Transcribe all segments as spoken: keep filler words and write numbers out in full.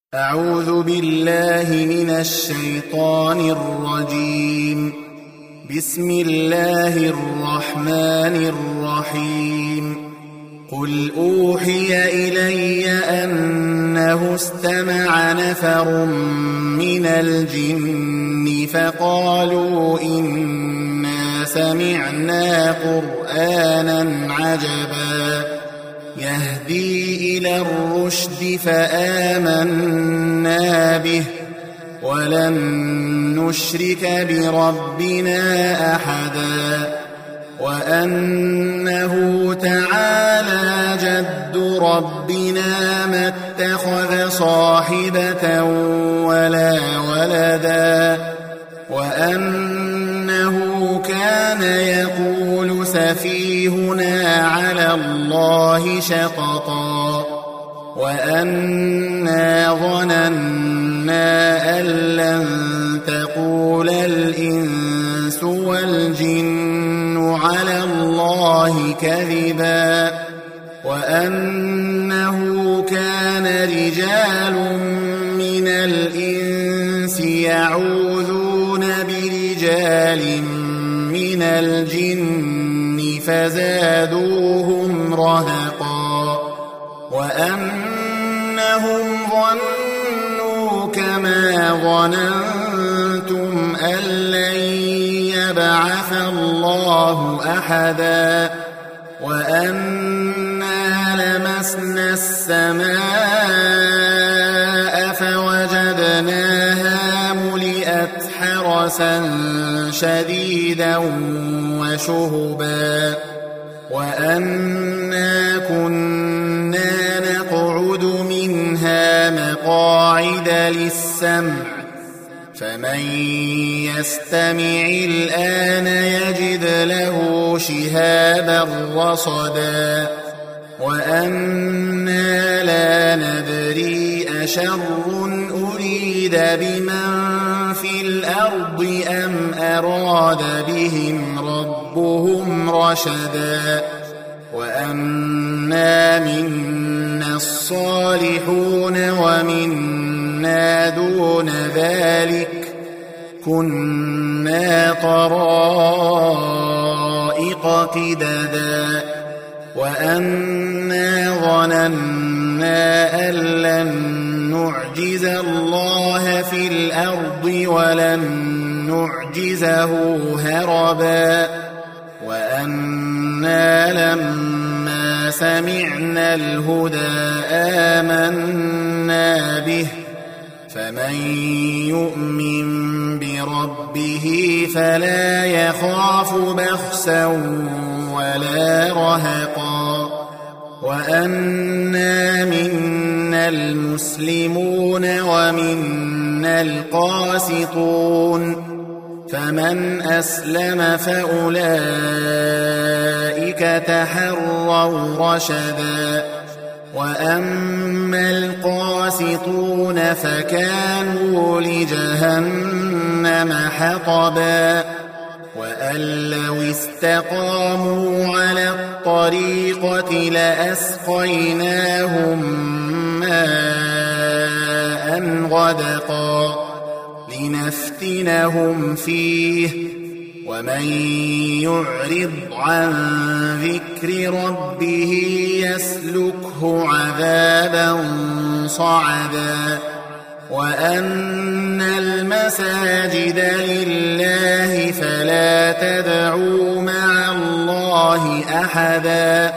أعوذ بالله من الشيطان الرجيم. بسم الله الرحمن الرحيم. قل أوحي إلي أنه استمع نفر من الجن فقالوا إنا سمعنا قرآنا عجبا يهدي إلى الرشد فآمنا به ولن نشرك بربنا أحدا وأنه تعالى جد ربنا ما اتخذ صاحبة ولا ولدا وأنه كان يقول سفيهنا على الله شططا وأنا ظننا أن لن تقول الإنس والجن على الله كذبا وأنه كان رجال من الإنس يعوذون برجال من الجن فزادوهم رهقا وأنهم ظنوا كما ظننتم أن لن يبعث الله أحدا وأنا لمسنا السماء فوجدناها ملئت حرسا شديدا وشهبا وأنا كنا نقعد منها مقاعد للسمع فمن يستمع الآن يجد له شهابا رصدا وأنا لا ندري أشر أريد بمن في الأرض أم أراد بهم ربهم رشدا وأنا منا الصالحون ومنا دون ذلك كنا طرائق قددا وأنا ظننا أن لن نعجز الله في الأرض ولن نعجزه هربا وأنا لما سمعنا الهدى آمنا به فمن يؤمن بربه فلا يخاف بخسا ولا رهقا وأنا منا المسلمون ومنا القاسطون فمن أسلم فأولئك تحروا رشدا وأما القاسطون فكانوا لجهنم حطبا وأن لو استقاموا على الطريقة لأسقيناهم ماء غدقا لنفتنهم فيه ومن يعرض عن ذكر ربه يسلكه عذابا صعدا وأن المساجد لله فلا تدعوا مع الله أحدا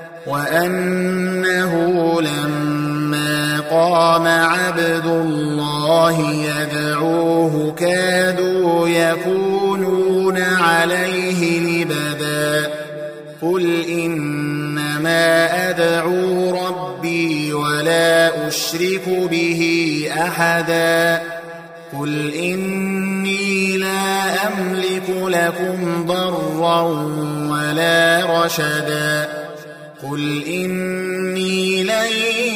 وأنه لما قام عبد الله يدعوه كادوا يكونون عليه لبدا قل إنما أدعو ربي ولا أشرك به أحدا قل إني لا أملك لكم ضرا ولا رشدا قل إني لن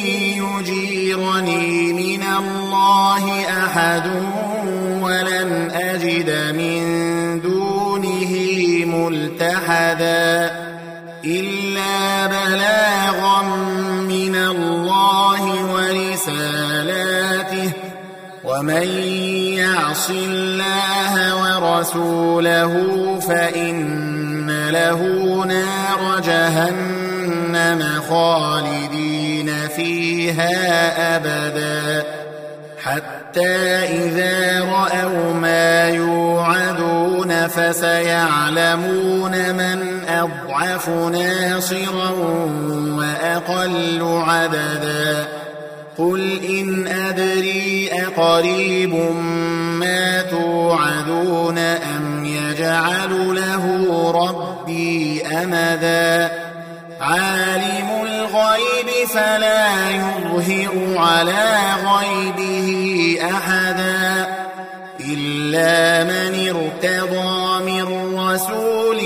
يجيرني من الله أحد ولن أجد من دونه ملتحدا إلا بلاغا من الله ورسالته آياته ومن يعص الله ورسوله فإن له نار جهنم خالدين فيها أبدا حتى إذا رأوا ما يوعدون فسيعلمون من أضعف ناصرا وأقل عددا قل إن أدري أقريب ما توعدون أم يجعل له ربي أمدا عالم الغيب فلا يظهر على غيبه أحدا إلا من ارتضى من رسول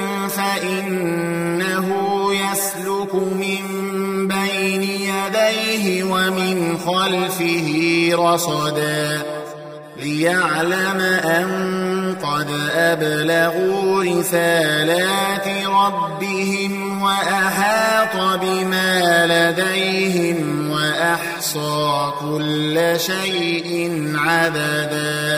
فإنه يسلك من بين يديه ومن خلفه رصدا ليعلم أن قد أبلغوا رسالات ربهم وأحاط بما لديهم وأحصى كل شيء عددا.